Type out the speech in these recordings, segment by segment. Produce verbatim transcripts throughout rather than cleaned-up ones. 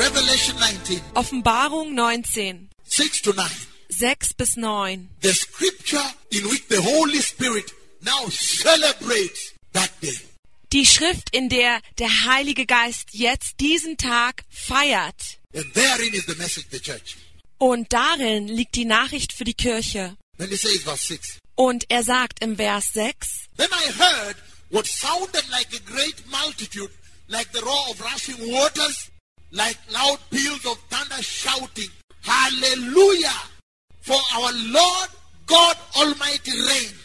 Revelation nineteen, Offenbarung neunzehn, six to nine. sechs bis neun. The scripture in which the Holy Spirit now celebrates that day. Die Schrift, in der der Heilige Geist jetzt diesen Tag feiert. And therein is the message of the church. Und darin liegt die Nachricht für die Kirche. Then he says, verse six. Und er sagt im Vers sechs, Then I heard what sounded like a great multitude, like the roar of rushing waters, like loud peals of thunder shouting, Hallelujah! For our Lord God Almighty reigns.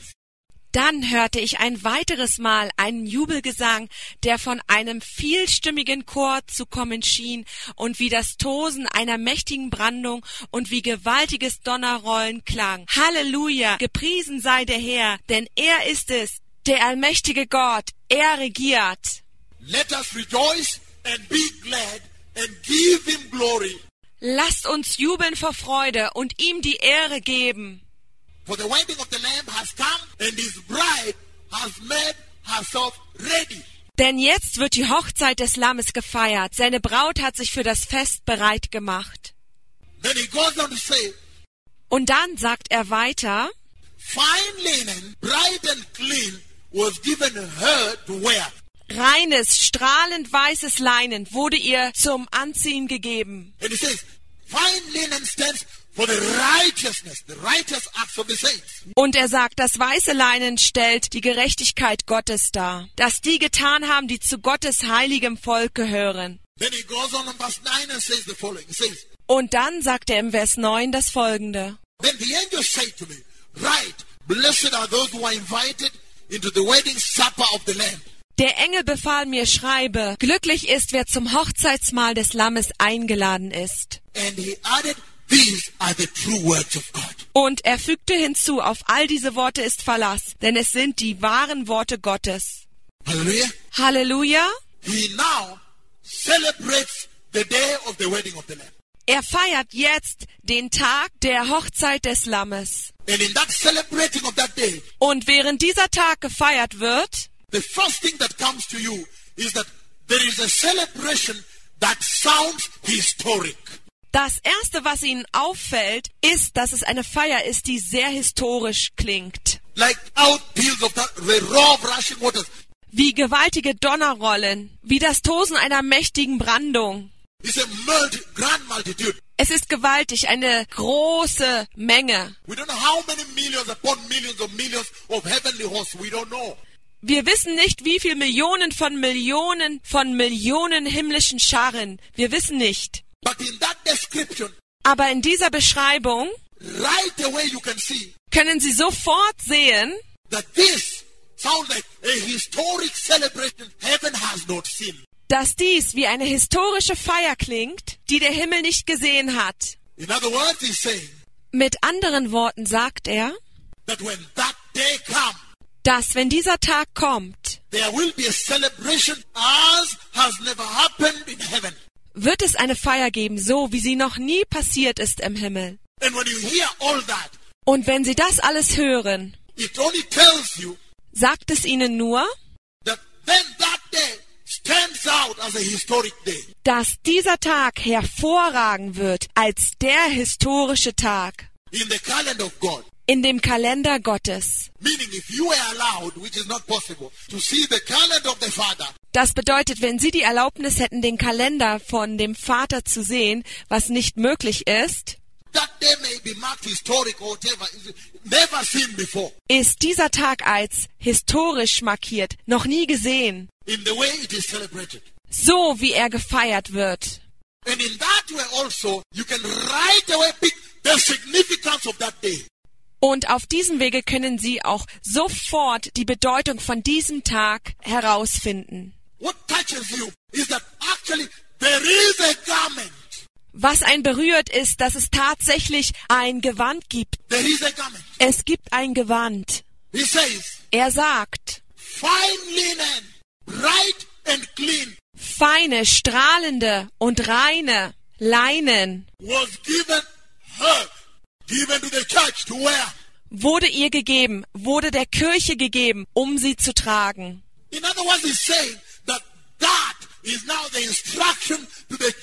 dann hörte ich ein weiteres Mal einen Jubelgesang, der von einem vielstimmigen Chor zu kommen schien und wie das Tosen einer mächtigen Brandung und wie gewaltiges Donnerrollen klang. Halleluja, gepriesen sei der Herr, denn er ist es, der allmächtige Gott, er regiert. Let us rejoice and be glad and give him glory. Lasst uns jubeln vor Freude und ihm die Ehre geben. For the wedding of the Lamb has come, and his bride has made herself ready. Denn jetzt wird die Hochzeit des Lammes gefeiert. Seine Braut hat sich für das Fest bereit gemacht. Then he goes on to say, Und dann sagt er weiter, fine linen, bright and clean, was given her to wear. reines, strahlend weißes Leinen wurde ihr zum Anziehen gegeben. And he says, fine linen stands for the righteousness, the righteous acts of the saints. Und er sagt, das weiße Leinen stellt die Gerechtigkeit Gottes dar, dass die getan haben, die zu Gottes heiligem Volk gehören. Then he goes on in verse nine and says the following. He says, Und dann sagt er im Vers neun das Folgende. then the angel said to me, right, blessed are those who are invited into the wedding supper of the Lamb. Der Engel befahl mir, schreibe, glücklich ist, wer zum Hochzeitsmahl des Lammes eingeladen ist. And he added, these are the true words of God. Und er fügte hinzu, auf all diese Worte ist Verlass, denn es sind die wahren Worte Gottes. Hallelujah. Halleluja! He now celebrates the day of the wedding of the Lamb. Er feiert jetzt den Tag der Hochzeit des Lammes. And in that celebrating of that day, Und während dieser Tag gefeiert wird, the first thing that comes to you is that there is a celebration that sounds historic. das Erste, was ihnen auffällt, ist, dass es eine Feier ist, die sehr historisch klingt. Like out peals of that, the roar of rushing waters. Wie gewaltige Donnerrollen, wie das Tosen einer mächtigen Brandung. It's a multi, grand multitude. Es ist gewaltig, eine große Menge. We don't know how many millions upon millions of millions of heavenly hosts. We don't know. Wir wissen nicht, wie viel Millionen von Millionen von Millionen himmlischen Scharren. Wir wissen nicht. But in that description, Aber in dieser Beschreibung right away you can see können Sie sofort sehen, that this sounds like a historic celebration heaven has not seen. dass dies wie eine historische Feier klingt, die der Himmel nicht gesehen hat. In other words, he's saying Mit anderen Worten sagt er, that when that day comes, dass wenn dieser Tag kommt, there will be a celebration as has never happened in heaven. wird es eine Feier geben, so wie sie noch nie passiert ist im Himmel. And when you hear all that, Und wenn Sie das alles hören, it only tells you sagt es Ihnen nur, that then that day stands out as a historic day. dass dieser Tag hervorragen wird als der historische Tag In the calendar of God. in dem Kalender Gottes. Meaning if you were allowed, which is not possible, to see the calendar of the Father, Das bedeutet, wenn Sie die Erlaubnis hätten, den Kalender von dem Vater zu sehen, was nicht möglich ist, that day may be marked historic or whatever, never seen before. ist dieser Tag als historisch markiert, noch nie gesehen, In the way it is celebrated. so wie er gefeiert wird. And in that way also, you can right away pick the significance of that day. Und auf diesem Wege können Sie auch sofort die Bedeutung von diesem Tag herausfinden. What touches you is that actually there is a garment. Was einen berührt, ist, dass es tatsächlich ein Gewand gibt. There is a garment. Es gibt ein Gewand. He says, Er sagt, fine linen, bright and clean, feine, strahlende und reine Leinen was given her, given to the church to wear. wurde ihr gegeben, wurde der Kirche gegeben, um sie zu tragen. In other words, he's saying that that is now the instruction to the church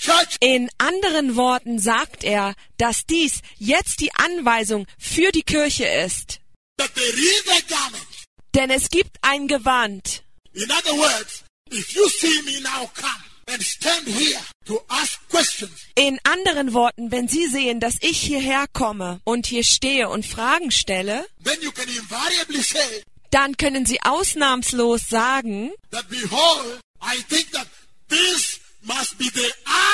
In anderen Worten sagt er, dass dies jetzt die Anweisung für die Kirche ist. That there is a garment. Denn es gibt ein Gewand. In other words, if you see me now come and stand here to ask questions, In anderen Worten, wenn Sie sehen, dass ich hierher komme und hier stehe und Fragen stelle, then you can invariably say dann können Sie ausnahmslos sagen, that, behold, I think that this must be the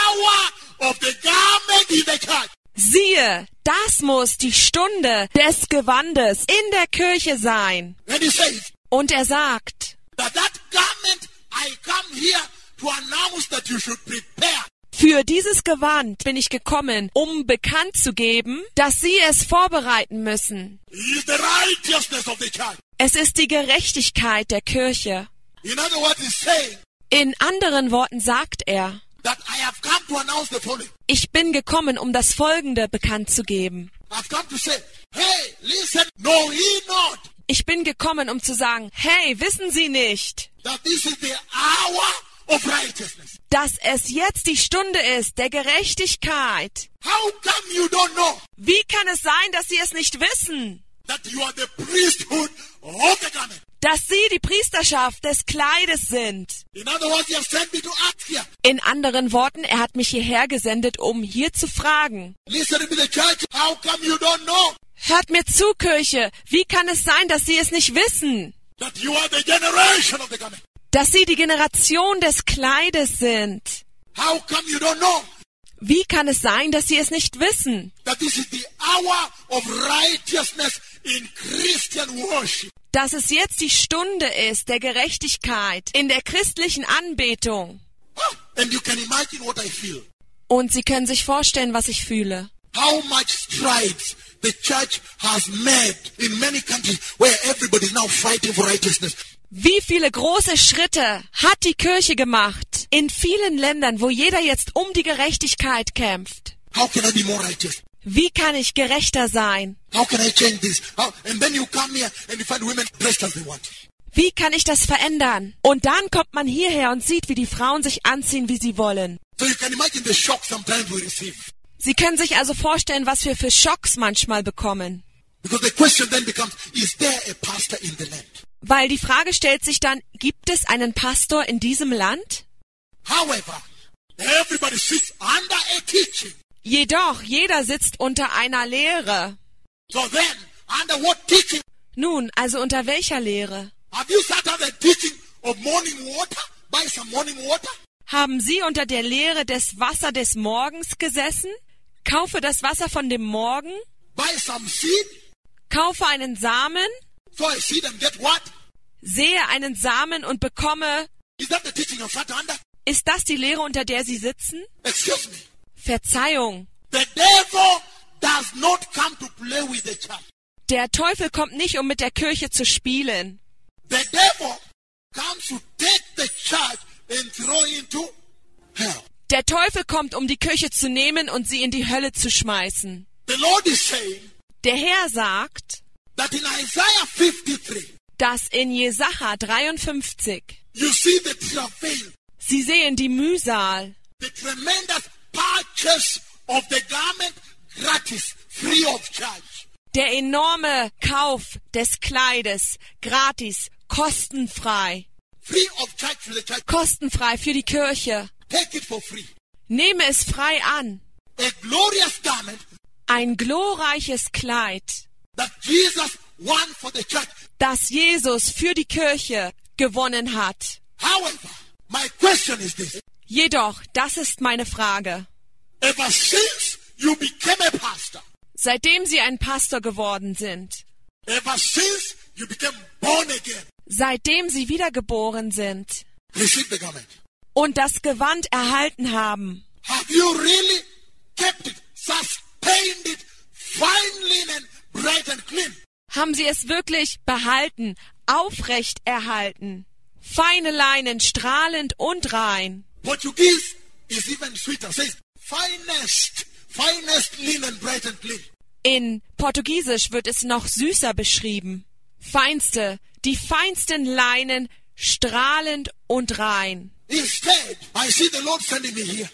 hour of the garment in the church. siehe, das muss die Stunde des Gewandes in der Kirche sein. And he says Und er sagt, that that garment, I come here to announce that you should prepare. für dieses Gewand bin ich gekommen, um bekannt zu geben, dass Sie es vorbereiten müssen. Is the righteousness of the church. Es ist die Gerechtigkeit der Kirche. In other words, he's saying In anderen Worten sagt er, that I have come to announce the following. ich bin gekommen, um das Folgende bekannt zu geben. I've come to say, hey, listen, know ye not Ich bin gekommen, um zu sagen, hey, wissen Sie nicht, that this is the hour of righteousness? dass es jetzt die Stunde ist der Gerechtigkeit? How come you don't know Wie kann es sein, dass Sie es nicht wissen? that you are the priesthood of the garment? Dass Sie die Priesterschaft des Kleides sind. In other words, he has sent me to ask here. In anderen Worten, er hat mich hierher gesendet, um hier zu fragen. Listen to the church. How come you don't know Hört mir zu, Kirche, wie kann es sein, dass Sie es nicht wissen? that you are the generation of the garment? Dass Sie die Generation des Kleides sind. How come you don't know Wie kann es sein, dass Sie es nicht wissen? that this is the hour of righteousness in Christian worship? Dass es jetzt die Stunde ist der Gerechtigkeit in der christlichen Anbetung. Ah, and you can imagine what I feel. Und Sie können sich vorstellen, was ich fühle. How much strides the church has made in many countries where everybody is now fighting for righteousness. Wie viele große Schritte hat die Kirche gemacht in vielen Ländern, wo jeder jetzt um die Gerechtigkeit kämpft? How can I be more righteous? Wie kann ich gerechter sein? How can I change this? How? And then you come here and you find women dressed as they want. Wie kann ich das verändern? Und dann kommt man hierher und sieht, wie die Frauen sich anziehen, wie sie wollen. So you can imagine the shock sometimes we receive. Sie können sich also vorstellen, was wir für Schocks manchmal bekommen. Because the question then becomes, is there a pastor in the land? Weil die Frage stellt sich dann, gibt es einen Pastor in diesem Land? However, everybody sits under a teaching. Jedoch, jeder sitzt unter einer Lehre. So then, under what teaching? Nun, also unter welcher Lehre? Have you sat under the teaching of morning water? Buy some morning water? Haben Sie unter der Lehre des Wasser des Morgens gesessen? Kaufe das Wasser von dem Morgen? Buy some seed? Kaufe einen Samen? So I seed and get what? Sehe einen Samen und bekomme... Is that the teaching of sat under? Ist das die Lehre, unter der Sie sitzen? Excuse me. Verzeihung. The devil does not come to play with the church. Der Teufel kommt nicht, um mit der Kirche zu spielen. The devil comes to take the church and throw into hell. Der Teufel kommt, um die Kirche zu nehmen und sie in die Hölle zu schmeißen. The Lord is saying Der Herr sagt, that in Isaiah fifty-three, dass in Jesaja dreiundfünfzig you see the travail, Sie sehen die Mühsal, the tremendous purchase of the garment gratis, free of charge. der enorme Kauf des Kleides, gratis, kostenfrei, Free of charge to the church. kostenfrei für die Kirche. Take it for free. Nehme es frei an. A glorious garment Ein glorreiches Kleid, that Jesus won for the church. das Jesus für die Kirche gewonnen hat. However, my question is this. Jedoch, das ist meine Frage. Ever since you became a pastor, Seitdem Sie ein Pastor geworden sind, ever since you became born again, seitdem Sie wiedergeboren sind receive the garment. und das Gewand erhalten haben, Have you really kept it, sustained it, fine linen, bright and clean? haben Sie es wirklich behalten, aufrecht erhalten, feine Leinen, strahlend und rein. Portuguese is even sweeter. Says finest, finest linen, bright and clean. In Portugiesisch wird es noch süßer beschrieben. Feinste, die feinsten Leinen, strahlend und rein. Instead, I see the Lord sending me here.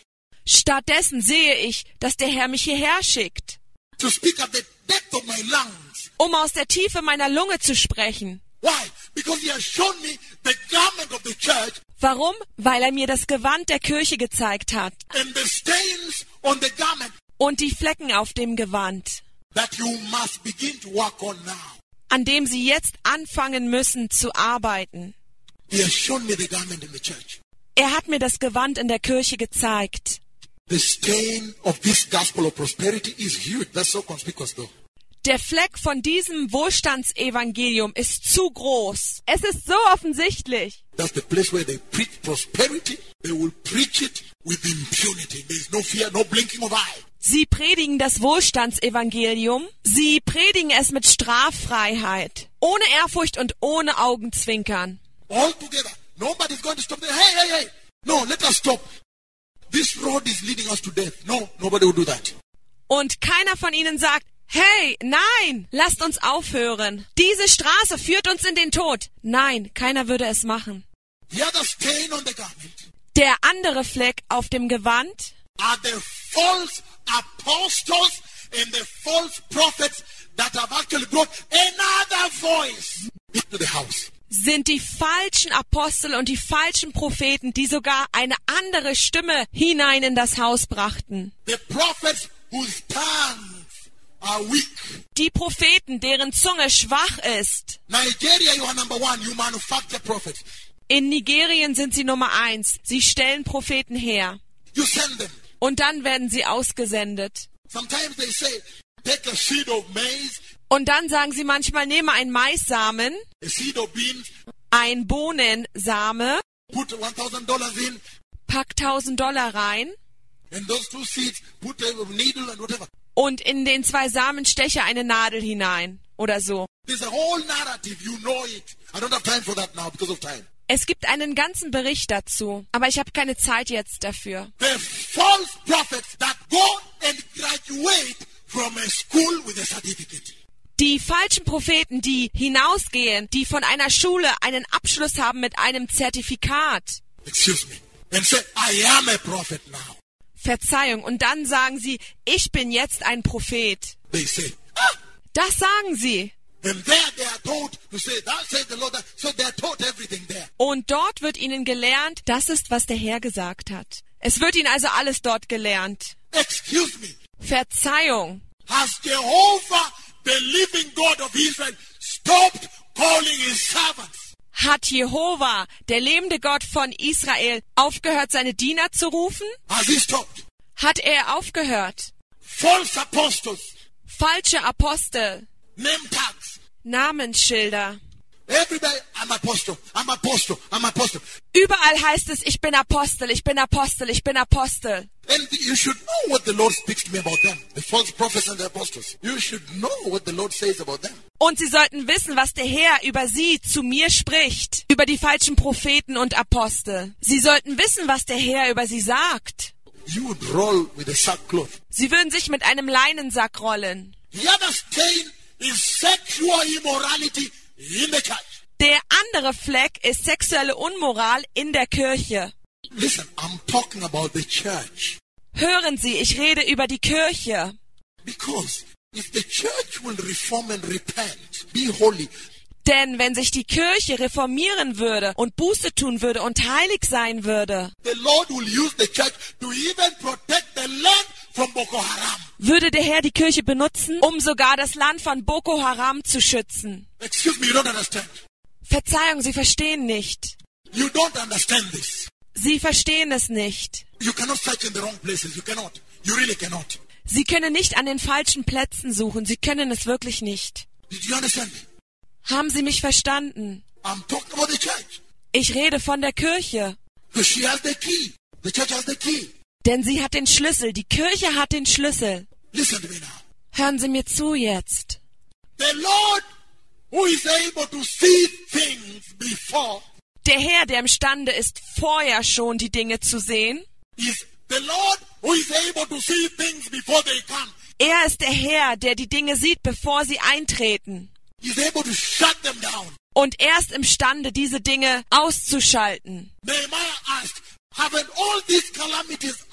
Stattdessen sehe ich, dass der Herr mich hierher schickt, to speak at the depth of my lungs. um aus der Tiefe meiner Lunge zu sprechen. Why? Because he has shown me the garment of the church Warum? Weil er mir das Gewand der Kirche gezeigt hat and the stains on the garment und die Flecken auf dem Gewand, that you must begin to work on now. an dem sie jetzt anfangen müssen zu arbeiten. He has shown me the garment in the church. Er hat mir das Gewand in der Kirche gezeigt. The stain of this gospel of prosperity is huge. That's so conspicuous though. Der Fleck von diesem Wohlstandsevangelium ist zu groß. Es ist so offensichtlich. That's the place where they preach prosperity. They will preach it with impunity. There is no fear, no blinking of eye. Sie predigen das Wohlstandsevangelium. Sie predigen es mit Straffreiheit, ohne Ehrfurcht und ohne Augenzwinkern. All together. Nobody's going to stop them. Hey, hey, hey. No, let us stop. This road is leading us to death. No, nobody will do that. Und keiner von ihnen sagt, hey, nein, lasst uns aufhören. Diese Straße führt uns in den Tod. Nein, keiner würde es machen. The other stain on the garment Der andere Fleck auf dem Gewand are the false apostles and the false prophets that have actually brought another voice into the house. sind die falschen Apostel und die falschen Propheten, die sogar eine andere Stimme hinein in das Haus brachten. The prophets whose tongues are weak. Die Propheten, deren Zunge schwach ist. Nigeria, you are number one. You manufacture prophets. In Nigerien sind sie Nummer eins. Sie stellen Propheten her. You send them. Und dann werden sie ausgesendet. Sometimes they say, take a seed of maize, Und dann sagen sie manchmal, nehme einen Maissamen, a seed of beans, ein Bohnensame, put one thousand dollars in, pack tausend Dollar rein and those two seeds, put a needle and whatever. und in den zwei Samen steche eine Nadel hinein oder so. There's a whole narrative. You know it. I don't have time for that now because of time. Es gibt einen ganzen Bericht dazu, aber ich habe keine Zeit jetzt dafür. The false prophets that go and graduate from a school with a certificate. Die falschen Propheten, die hinausgehen, die von einer Schule einen Abschluss haben mit einem Zertifikat. Excuse me. And say, I am a prophet now. Verzeihung. Und dann sagen sie, ich bin jetzt ein Prophet. They say, ah! Das sagen sie. And there they are told to say, that says the Lord. So they are taught everything there. Und dort wird ihnen gelernt, das ist, was der Herr gesagt hat. Es wird ihnen also alles dort gelernt. Excuse me. Verzeihung. Has Jehovah, the living God of Israel, stopped calling his servants? Hat Jehova, der lebende Gott von Israel, aufgehört, seine Diener zu rufen? Has he stopped? Hat er aufgehört? False apostles, Falsche Apostel, name tags. Namensschilder. Everybody, I'm apostle, I'm apostle, I'm apostle. Überall heißt es, ich bin Apostel, ich bin Apostel, ich bin Apostel. And you should know what the Lord speaks to me about them. The false prophets and the apostles. You should know what the Lord says about them. Und sie sollten wissen, was der Herr über sie zu mir spricht, über die falschen Propheten und Apostel. Sie sollten wissen, was der Herr über sie sagt. You would roll with a sackcloth. Sie würden sich mit einem Leinensack rollen. The other stain is sexual immorality in the church. Der andere Fleck ist sexuelle Unmoral in der Kirche. Listen, I'm talking about the church. Hören Sie, ich rede über die Kirche. Because if the church will reform and repent, be holy. Denn wenn sich die Kirche reformieren würde und Buße tun würde und heilig sein würde, The Lord will use the church to even protect the land from Boko Haram. würde der Herr die Kirche benutzen, um sogar das Land von Boko Haram zu schützen. Excuse me, you don't understand. Verzeihung, Sie verstehen nicht. You don't understand this. Sie verstehen es nicht. You cannot search in the wrong places. You cannot. You really cannot. Sie können nicht an den falschen Plätzen suchen. Sie können es wirklich nicht. Did you understand me? Haben Sie mich verstanden? I'm talking about the church. Ich rede von der Kirche. Because she has the key. The church has the key. Denn sie hat den Schlüssel. Die Kirche hat den Schlüssel. Listen to me now. Hören Sie mir zu jetzt. The Lord who is able to see things before Der Herr, der imstande ist, vorher schon die Dinge zu sehen, is the Lord who is able to see things before they come. er ist der Herr, der die Dinge sieht, bevor sie eintreten. He's able to shut them down. Und er ist imstande, diese Dinge auszuschalten. Nehemiah asked, haven't all these calamities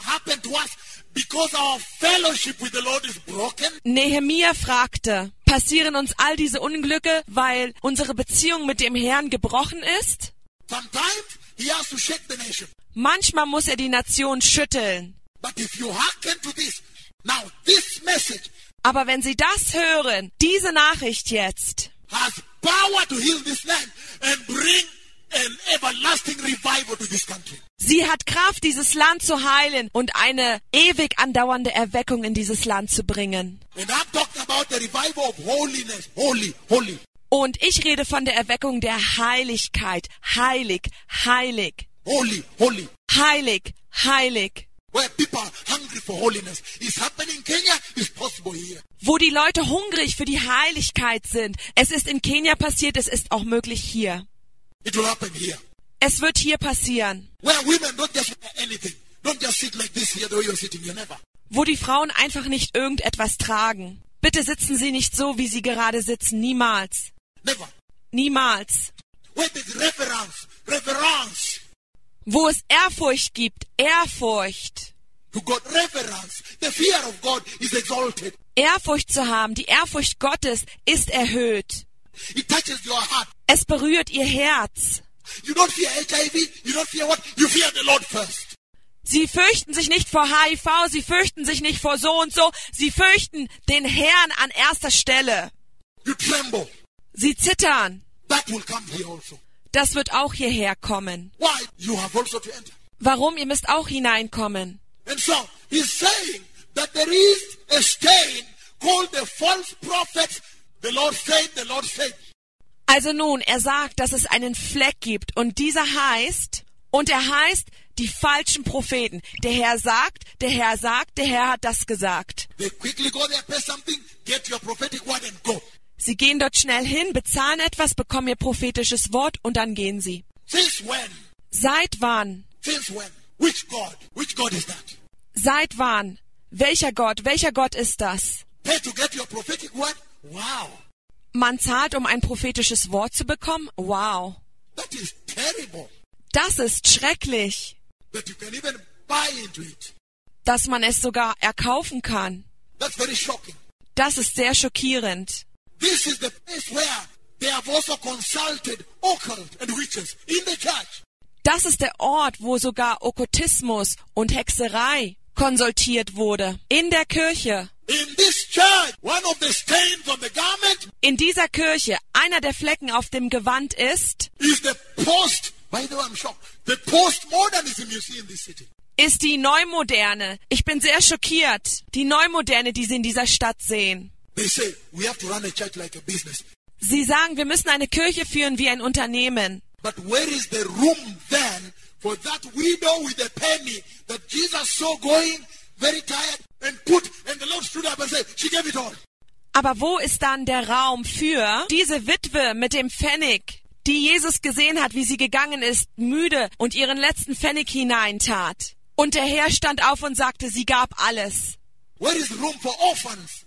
happened to us because our fellowship with the Lord is broken? Nehemia fragte, passieren uns all diese Unglücke, weil unsere Beziehung mit dem Herrn gebrochen ist? Sometimes he has to shake the nation. Manchmal muss er die Nation schütteln. But if you hearken to this, now this message Aber wenn Sie das hören, diese Nachricht jetzt, has power to heal this land and bring an everlasting revival to this country. sie hat Kraft, dieses Land zu heilen und eine ewig andauernde Erweckung in dieses Land zu bringen. And I'm talking about the revival of holiness. Holy, holy. Und ich rede von der Erweckung der Heiligkeit. Heilig, heilig, Holy, holy. heilig, heilig. Where people are hungry for holiness. It's happening in Kenya. It's possible here. Wo die Leute hungrig für die Heiligkeit sind. Es ist in Kenia passiert, es ist auch möglich hier. It will happen here. Es wird hier passieren. Where women don't just wear anything. Don't just sit like this here the way you're sitting. You never. Wo die Frauen einfach nicht irgendetwas tragen. Bitte sitzen Sie nicht so, wie Sie gerade sitzen. Niemals. Never. Niemals. Where there's reverence. Reverence. Wo es Ehrfurcht gibt. Ehrfurcht. To God, reverence. The fear of God is exalted. Ehrfurcht zu haben, die Ehrfurcht Gottes ist erhöht. It touches your heart. Es berührt Ihr Herz. You don't fear H I V. You don't fear what? You fear the Lord first. Sie fürchten sich nicht vor H I V, sie fürchten sich nicht vor so und so, sie fürchten den Herrn an erster Stelle. You tremble. Sie zittern. That will come here also. Das wird auch hierher kommen. Why? You have also to enter. Warum? Ihr müsst auch hineinkommen. And so, he's saying that there is a stain called the false prophets. The Lord said, the Lord said. Also nun, er sagt, dass es einen Fleck gibt und dieser heißt, und er heißt die falschen Propheten. Der Herr sagt, der Herr sagt, der Herr hat das gesagt. They quickly go there, pay something, get your prophetic word and go. Sie gehen dort schnell hin, bezahlen etwas, bekommen ihr prophetisches Wort und dann gehen sie. Since when? Seit wann? Since when? Which God? Which God is that? Seit wann? Welcher Gott? Welcher Gott ist das? Pay to get your prophetic word? Wow. Man zahlt, um ein prophetisches Wort zu bekommen? Wow. That is terrible. Das ist schrecklich, That you can even buy into it. dass man es sogar erkaufen kann. That's very shocking. Das ist sehr schockierend. This is the place where they have also consulted occult and witches in the church. Das ist der Ort, wo sogar Okkultismus und Hexerei konsultiert wurde. In der Kirche. In this church, one of the stains on the garment In dieser Kirche, einer der Flecken auf dem Gewand ist, is the post, by the way, I'm shocked, the postmodernism you see in this city. ist die Neumoderne. Ich bin sehr schockiert. Die Neumoderne, die Sie in dieser Stadt sehen. They say, we have to run a church like a business. Sie sagen, wir müssen eine Kirche führen wie ein Unternehmen. But where is the room then for that widow with a penny that Jesus saw going very tired and put, and the Lord stood up and said, she gave it all. Aber wo ist dann der Raum für diese Witwe mit dem Pfennig, die Jesus gesehen hat, wie sie gegangen ist, müde und ihren letzten Pfennig hineintat? Und der Herr stand auf und sagte, sie gab alles. Where is room for orphans?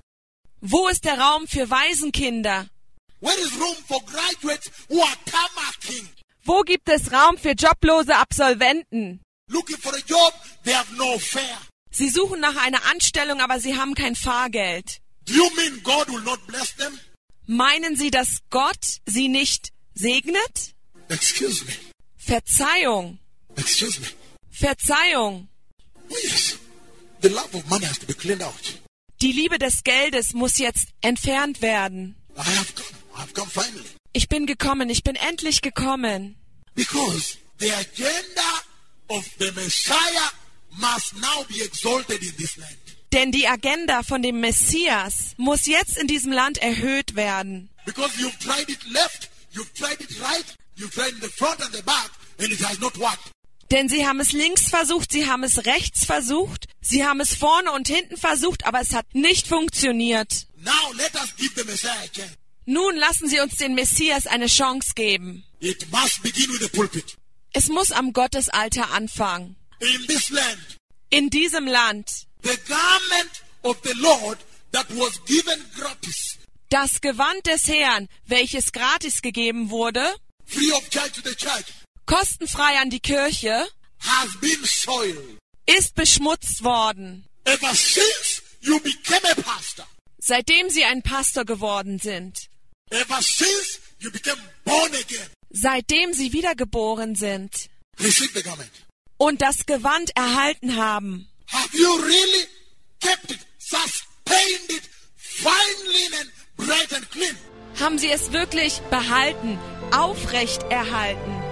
Wo ist der Raum für Waisenkinder? Where is room for graduates who are tamarking? Wo gibt es Raum für joblose Absolventen? Looking for a job, they have no fare. Sie suchen nach einer Anstellung, aber sie haben kein Fahrgeld. Do you mean God will not bless them? Meinen Sie, dass Gott sie nicht segnet? Excuse me. Verzeihung. Excuse me. Verzeihung. Oh yes. The love of money has to be cleaned out. Die Liebe des Geldes muss jetzt entfernt werden. I have come. I have come finally. Ich bin gekommen, ich bin endlich gekommen. Because the agenda of the Messiah must now be exalted in this land. Denn die Agenda von dem Messias muss jetzt in diesem Land erhöht werden. Because you've tried it left, you've tried it right, you've tried in the front and the back, and it has not worked. Denn sie haben es links versucht, sie haben es rechts versucht, sie haben es vorne und hinten versucht, aber es hat nicht funktioniert. Now let us give the Messiah a chance. Nun lassen Sie uns den Messias eine Chance geben. It must begin with the pulpit. Es muss am Gottesaltar anfangen. In this land, In diesem Land. the garment of the Lord that was given gratis, Das Gewand des Herrn, welches gratis gegeben wurde, free of charge to the church, kostenfrei an die Kirche, has been soiled. ist beschmutzt worden. Ever since you became a pastor, Seitdem sie ein Pastor geworden sind. ever since you became born again, Seitdem sie wiedergeboren sind. receive the garment. Und das Gewand erhalten haben. Have you really kept it, sustained it, fine linen, bright and clean? Haben sie es wirklich behalten, aufrecht erhalten?